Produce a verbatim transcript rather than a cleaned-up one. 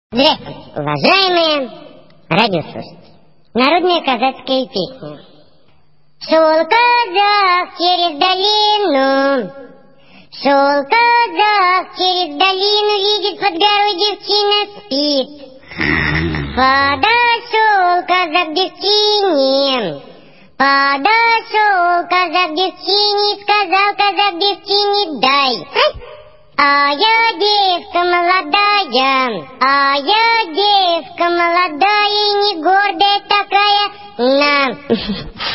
Здравствуйте, уважаемые радиослушатели. Народная казацкая песня. Шел казак через долину, шел казак через долину, видит, под горой девчина спит. Подошел казак к девчине, подошел казак к девчине, сказал казак девчине: дай. А я девка молодая, а я девка молодая, и не гордая такая, на.